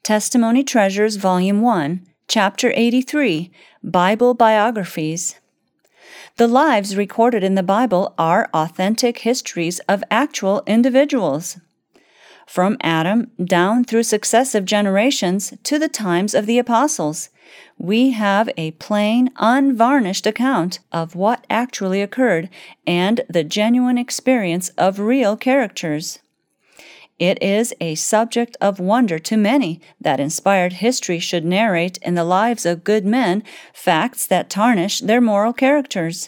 Testimony Treasures, Volume 1, Chapter 83, Bible Biographies. The lives recorded in the Bible are authentic histories of actual individuals. From Adam down through successive generations to the times of the apostles, we have a plain, unvarnished account of what actually occurred and the genuine experience of real characters. It is a subject of wonder to many that inspired history should narrate in the lives of good men facts that tarnish their moral characters.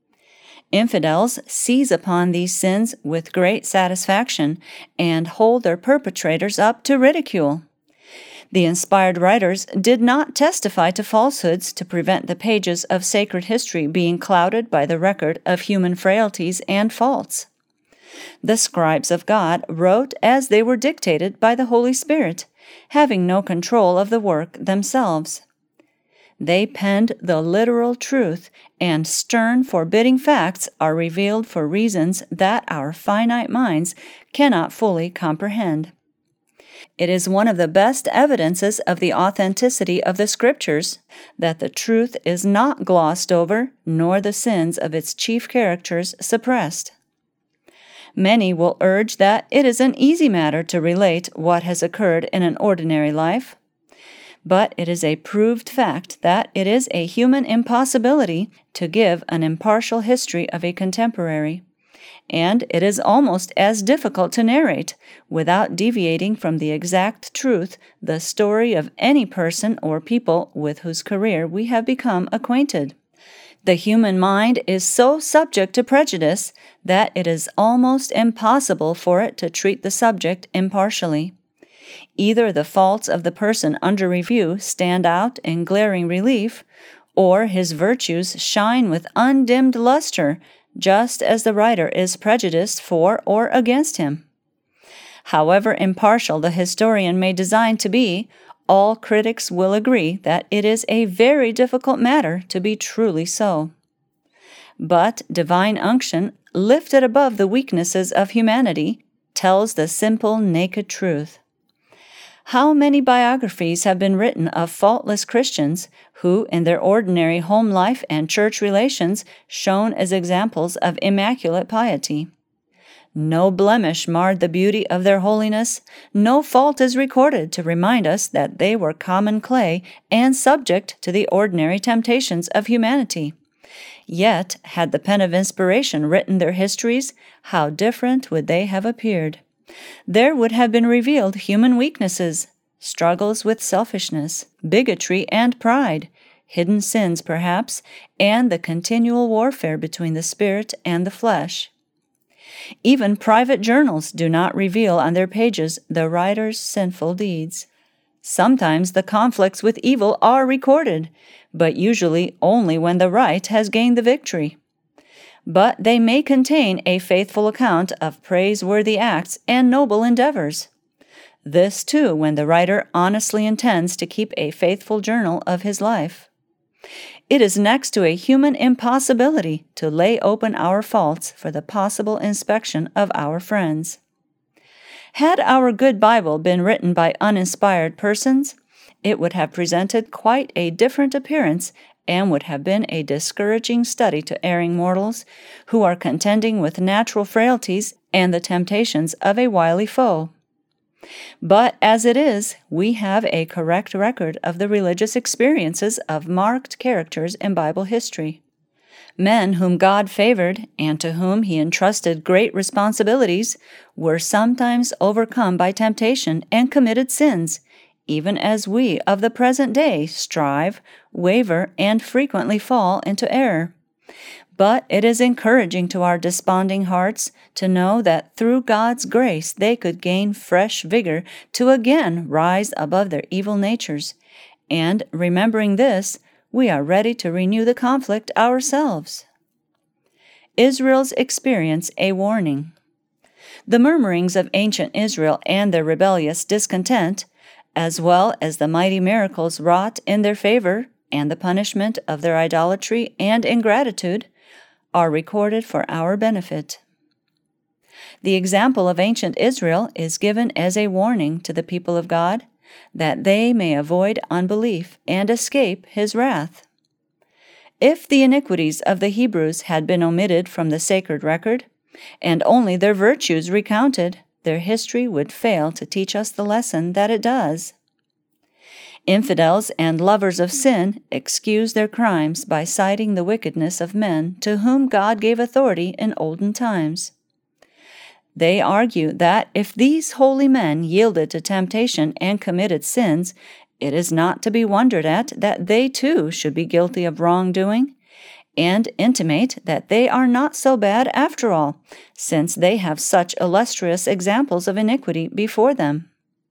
Infidels seize upon these sins with great satisfaction and hold their perpetrators up to ridicule. The inspired writers did not testify to falsehoods to prevent the pages of sacred history being clouded by the record of human frailties and faults. The scribes of God wrote as they were dictated by the Holy Spirit, having no control of the work themselves. They penned the literal truth, and stern, forbidding facts are revealed for reasons that our finite minds cannot fully comprehend. It is one of the best evidences of the authenticity of the Scriptures that the truth is not glossed over, nor the sins of its chief characters suppressed. Many will urge that it is an easy matter to relate what has occurred in an ordinary life. But it is a proved fact that it is a human impossibility to give an impartial history of a contemporary, and it is almost as difficult to narrate, without deviating from the exact truth, the story of any person or people with whose career we have become acquainted. The human mind is so subject to prejudice that it is almost impossible for it to treat the subject impartially. Either the faults of the person under review stand out in glaring relief, or his virtues shine with undimmed luster, just as the writer is prejudiced for or against him. However impartial the historian may design to be, all critics will agree that it is a very difficult matter to be truly so. But divine unction, lifted above the weaknesses of humanity, tells the simple, naked truth. How many biographies have been written of faultless Christians who, in their ordinary home life and church relations, shone as examples of immaculate piety? No blemish marred the beauty of their holiness, no fault is recorded to remind us that they were common clay and subject to the ordinary temptations of humanity. Yet, had the pen of inspiration written their histories, how different would they have appeared? There would have been revealed human weaknesses, struggles with selfishness, bigotry, and pride, hidden sins perhaps, and the continual warfare between the spirit and the flesh. Even private journals do not reveal on their pages the writer's sinful deeds. Sometimes the conflicts with evil are recorded, but usually only when the right has gained the victory. But they may contain a faithful account of praiseworthy acts and noble endeavors. This, too, when the writer honestly intends to keep a faithful journal of his life. It is next to a human impossibility to lay open our faults for the possible inspection of our friends. Had our good Bible been written by uninspired persons, it would have presented quite a different appearance and would have been a discouraging study to erring mortals who are contending with natural frailties and the temptations of a wily foe. But as it is, we have a correct record of the religious experiences of marked characters in Bible history. Men whom God favored and to whom He entrusted great responsibilities were sometimes overcome by temptation and committed sins, even as we of the present day strive, waver, and frequently fall into error. But it is encouraging to our desponding hearts to know that through God's grace they could gain fresh vigor to again rise above their evil natures, and, remembering this, we are ready to renew the conflict ourselves. Israel's experience a warning. The murmurings of ancient Israel and their rebellious discontent, as well as the mighty miracles wrought in their favor and the punishment of their idolatry and ingratitude, are recorded for our benefit. The example of ancient Israel is given as a warning to the people of God, that they may avoid unbelief and escape his wrath. If the iniquities of the Hebrews had been omitted from the sacred record, and only their virtues recounted, their history would fail to teach us the lesson that it does. Infidels and lovers of sin excuse their crimes by citing the wickedness of men to whom God gave authority in olden times. They argue that if these holy men yielded to temptation and committed sins, it is not to be wondered at that they too should be guilty of wrongdoing, and intimate that they are not so bad after all, since they have such illustrious examples of iniquity before them.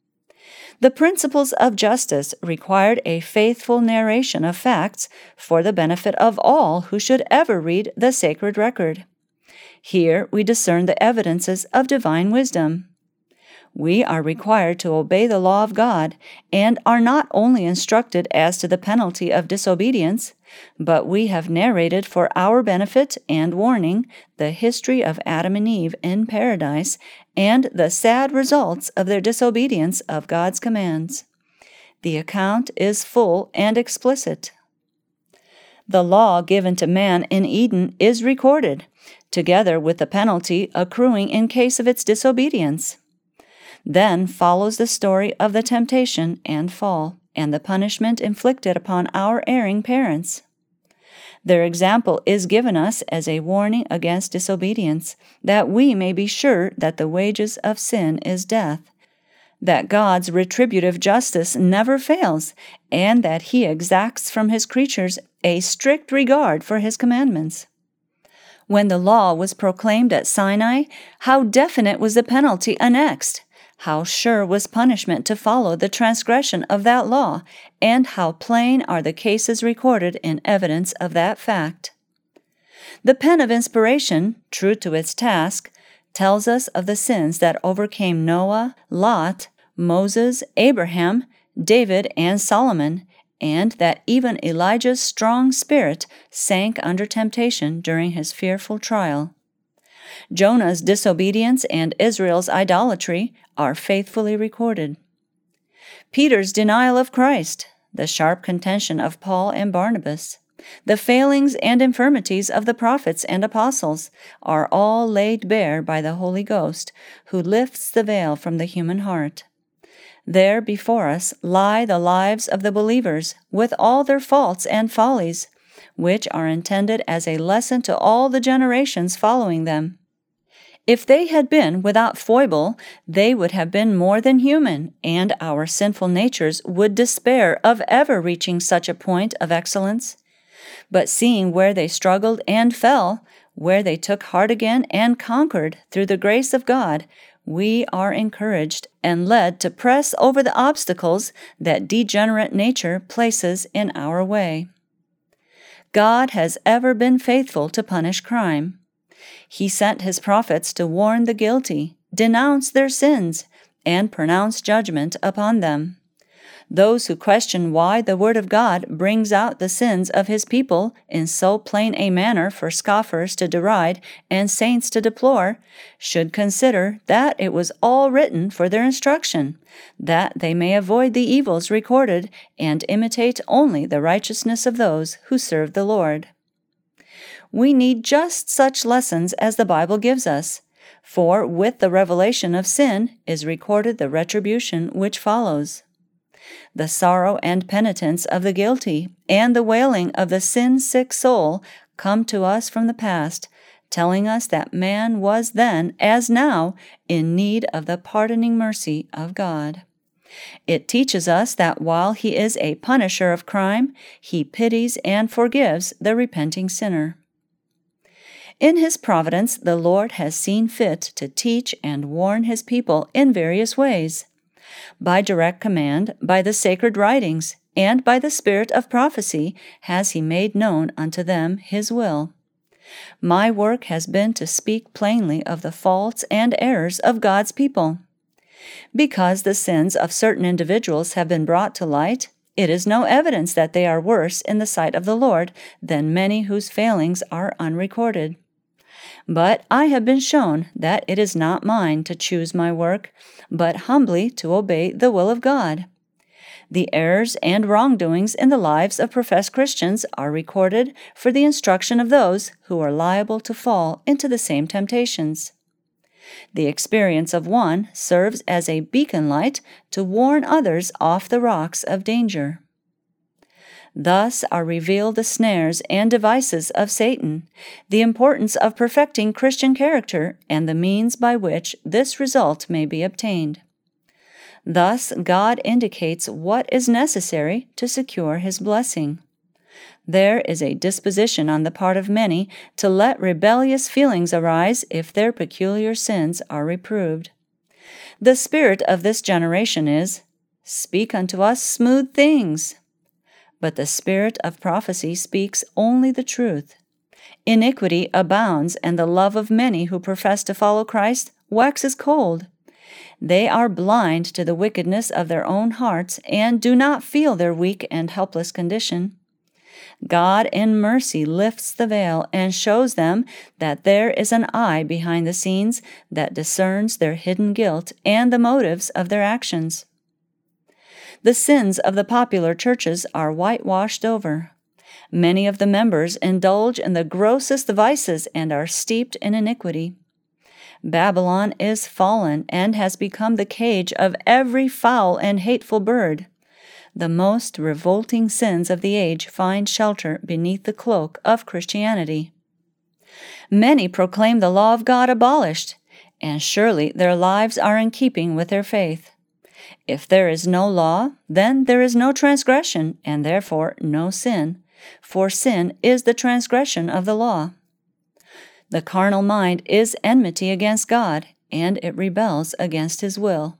The principles of justice required a faithful narration of facts for the benefit of all who should ever read the sacred record. Here we discern the evidences of divine wisdom. We are required to obey the law of God, and are not only instructed as to the penalty of disobedience, but we have narrated for our benefit and warning the history of Adam and Eve in paradise and the sad results of their disobedience of God's commands. The account is full and explicit. The law given to man in Eden is recorded, together with the penalty accruing in case of its disobedience. Then follows the story of the temptation and fall, and the punishment inflicted upon our erring parents. Their example is given us as a warning against disobedience, that we may be sure that the wages of sin is death, that God's retributive justice never fails, and that He exacts from His creatures a strict regard for His commandments. When the law was proclaimed at Sinai, how definite was the penalty annexed! How sure was punishment to follow the transgression of that law, and how plain are the cases recorded in evidence of that fact. The pen of inspiration, true to its task, tells us of the sins that overcame Noah, Lot, Moses, Abraham, David, and Solomon, and that even Elijah's strong spirit sank under temptation during his fearful trial. Jonah's disobedience and Israel's idolatry are faithfully recorded. Peter's denial of Christ, the sharp contention of Paul and Barnabas, the failings and infirmities of the prophets and apostles are all laid bare by the Holy Ghost, who lifts the veil from the human heart. There before us lie the lives of the believers with all their faults and follies, which are intended as a lesson to all the generations following them. If they had been without foible, they would have been more than human, and our sinful natures would despair of ever reaching such a point of excellence. But seeing where they struggled and fell, where they took heart again and conquered through the grace of God, we are encouraged and led to press over the obstacles that degenerate nature places in our way. God has ever been faithful to punish crime. He sent His prophets to warn the guilty, denounce their sins, and pronounce judgment upon them. Those who question why the Word of God brings out the sins of His people in so plain a manner for scoffers to deride and saints to deplore, should consider that it was all written for their instruction, that they may avoid the evils recorded and imitate only the righteousness of those who serve the Lord. We need just such lessons as the Bible gives us, for with the revelation of sin is recorded the retribution which follows. The sorrow and penitence of the guilty and the wailing of the sin-sick soul come to us from the past, telling us that man was then, as now, in need of the pardoning mercy of God. It teaches us that while He is a punisher of crime, He pities and forgives the repenting sinner. In His providence, the Lord has seen fit to teach and warn His people in various ways. By direct command, by the sacred writings, and by the spirit of prophecy has He made known unto them His will. My work has been to speak plainly of the faults and errors of God's people. Because the sins of certain individuals have been brought to light, it is no evidence that they are worse in the sight of the Lord than many whose failings are unrecorded. But I have been shown that it is not mine to choose my work, but humbly to obey the will of God. The errors and wrongdoings in the lives of professed Christians are recorded for the instruction of those who are liable to fall into the same temptations. The experience of one serves as a beacon light to warn others off the rocks of danger. Thus are revealed the snares and devices of Satan, the importance of perfecting Christian character, and the means by which this result may be obtained. Thus, God indicates what is necessary to secure His blessing. There is a disposition on the part of many to let rebellious feelings arise if their peculiar sins are reproved. The spirit of this generation is, "Speak unto us smooth things." But the spirit of prophecy speaks only the truth. Iniquity abounds, and the love of many who profess to follow Christ waxes cold. They are blind to the wickedness of their own hearts and do not feel their weak and helpless condition. God in mercy lifts the veil and shows them that there is an eye behind the scenes that discerns their hidden guilt and the motives of their actions. The sins of the popular churches are whitewashed over. Many of the members indulge in the grossest vices and are steeped in iniquity. Babylon is fallen and has become the cage of every foul and hateful bird. The most revolting sins of the age find shelter beneath the cloak of Christianity. Many proclaim the law of God abolished, and surely their lives are in keeping with their faith. If there is no law, then there is no transgression, and therefore no sin, for sin is the transgression of the law. The carnal mind is enmity against God, and it rebels against His will.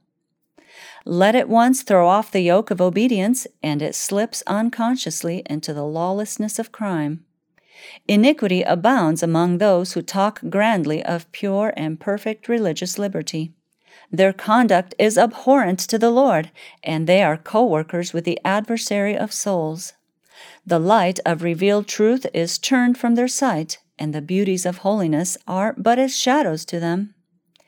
Let it once throw off the yoke of obedience, and it slips unconsciously into the lawlessness of crime. Iniquity abounds among those who talk grandly of pure and perfect religious liberty. Their conduct is abhorrent to the Lord, and they are co-workers with the adversary of souls. The light of revealed truth is turned from their sight, and the beauties of holiness are but as shadows to them.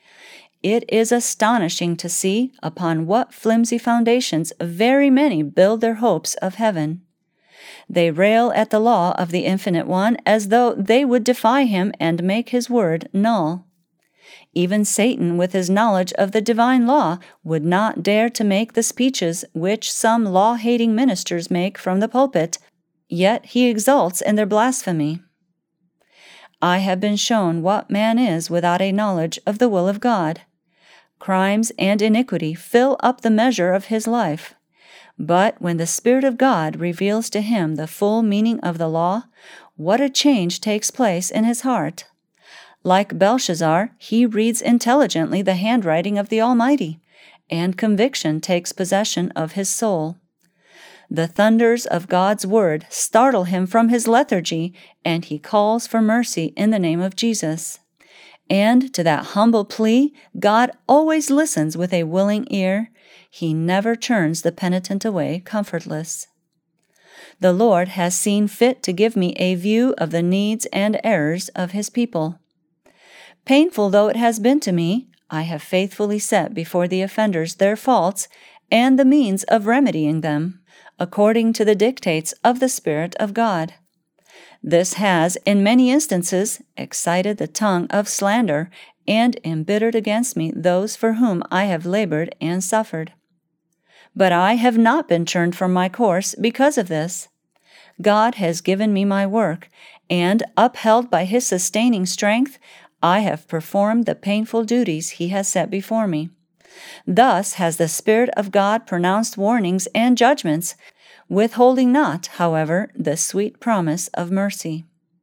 It is astonishing to see upon what flimsy foundations very many build their hopes of heaven. They rail at the law of the Infinite One as though they would defy Him and make His word null. Even Satan, with his knowledge of the divine law, would not dare to make the speeches which some law-hating ministers make from the pulpit, yet he exults in their blasphemy. I have been shown what man is without a knowledge of the will of God. Crimes and iniquity fill up the measure of his life. But when the Spirit of God reveals to him the full meaning of the law, what a change takes place in his heart! Like Belshazzar, he reads intelligently the handwriting of the Almighty, and conviction takes possession of his soul. The thunders of God's word startle him from his lethargy, and he calls for mercy in the name of Jesus. And to that humble plea, God always listens with a willing ear. He never turns the penitent away comfortless. The Lord has seen fit to give me a view of the needs and errors of His people. Painful though it has been to me, I have faithfully set before the offenders their faults and the means of remedying them, according to the dictates of the Spirit of God. This has, in many instances, excited the tongue of slander and embittered against me those for whom I have labored and suffered. But I have not been turned from my course because of this. God has given me my work, and, upheld by His sustaining strength, I have performed the painful duties He has set before me. Thus has the Spirit of God pronounced warnings and judgments, withholding not, however, the sweet promise of mercy.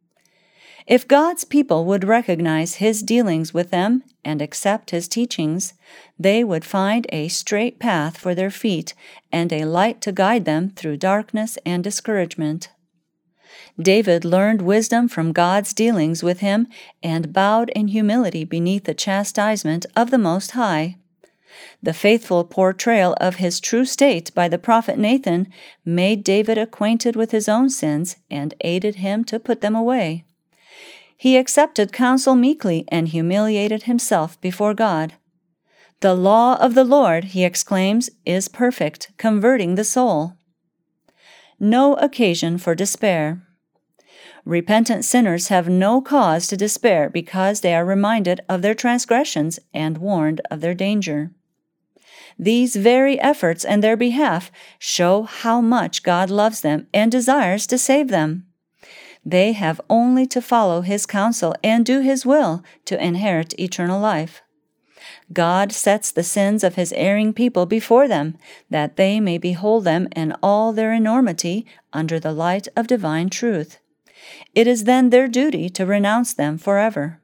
If God's people would recognize His dealings with them and accept His teachings, they would find a straight path for their feet and a light to guide them through darkness and discouragement. David learned wisdom from God's dealings with him and bowed in humility beneath the chastisement of the Most High. The faithful portrayal of his true state by the prophet Nathan made David acquainted with his own sins and aided him to put them away. He accepted counsel meekly and humiliated himself before God. The law of the Lord, he exclaims, is perfect, converting the soul. No occasion for despair. Repentant sinners have no cause to despair because they are reminded of their transgressions and warned of their danger. These very efforts in their behalf show how much God loves them and desires to save them. They have only to follow His counsel and do His will to inherit eternal life. God sets the sins of His erring people before them, that they may behold them in all their enormity under the light of divine truth. It is then their duty to renounce them forever.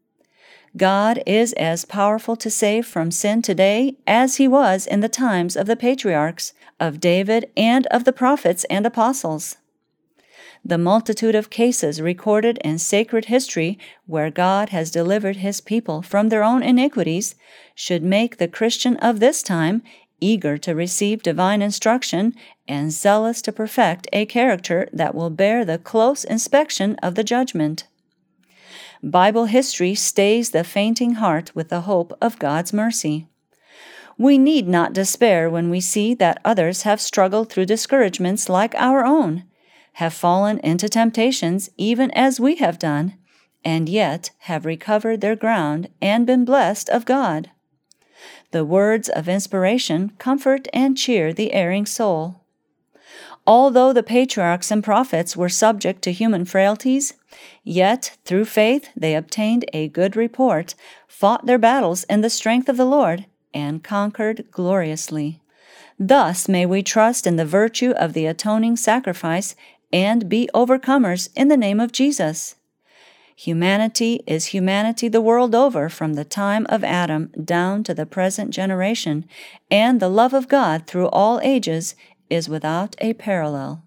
God is as powerful to save from sin today as He was in the times of the patriarchs, of David, and of the prophets and apostles. The multitude of cases recorded in sacred history where God has delivered His people from their own iniquities should make the Christian of this time eager to receive divine instruction and zealous to perfect a character that will bear the close inspection of the judgment. Bible history stays the fainting heart with the hope of God's mercy. We need not despair when we see that others have struggled through discouragements like our own, have fallen into temptations even as we have done, and yet have recovered their ground and been blessed of God. The words of inspiration comfort and cheer the erring soul. Although the patriarchs and prophets were subject to human frailties, yet through faith they obtained a good report, fought their battles in the strength of the Lord, and conquered gloriously. Thus may we trust in the virtue of the atoning sacrifice and be overcomers in the name of Jesus. Humanity is humanity the world over from the time of Adam down to the present generation, and the love of God through all ages is without a parallel.